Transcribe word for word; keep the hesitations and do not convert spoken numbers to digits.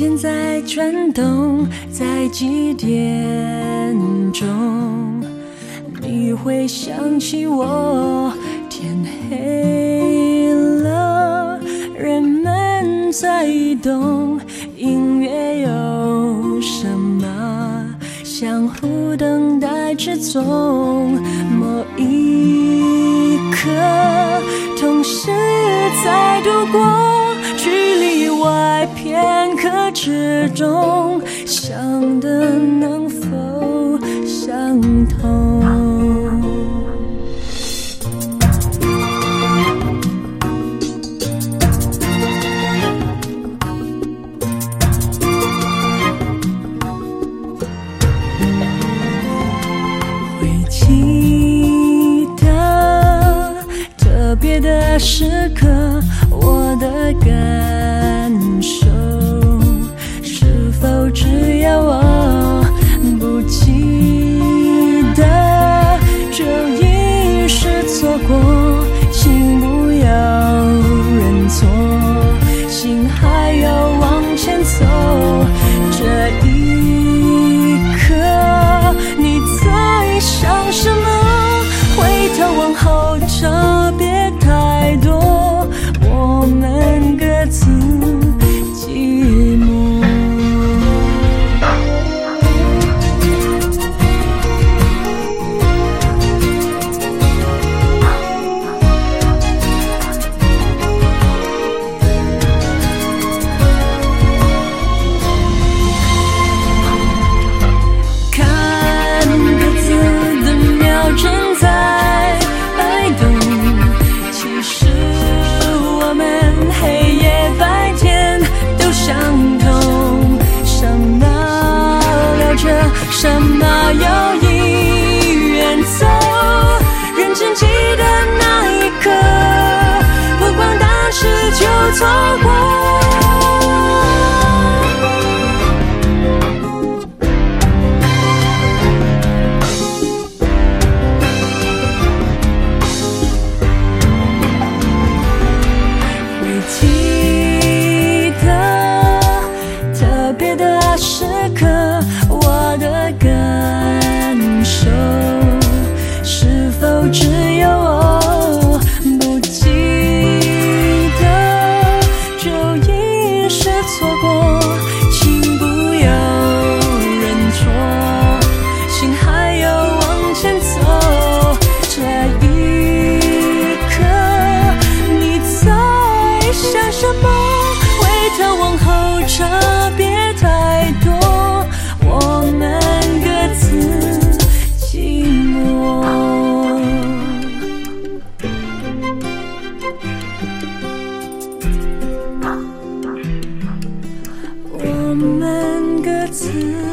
间在转动，在几点钟你会想起我？天黑了，人们在移动，音乐有什么？相互等待之中，某一刻同时在度过，距离外片刻之中，想的能否相同？会记得特别的时刻，我的感受是否只有我不记得，就已是错过，请不要认错，心还要往前走。这一刻你在想什么？回头往后找别太多，我们各自寂寞。看各自的秒针在摆动，其实我们黑夜白天都相同，什么留着，什么有意远走，认真记得那一刻，不管当时就错过。记得特别的时刻，我的感受是否只有我不记得，就已是错过，请不要认错，心还要往前走。这一刻你在想什么？回头往后找别太多，我们各自寂寞。我们各自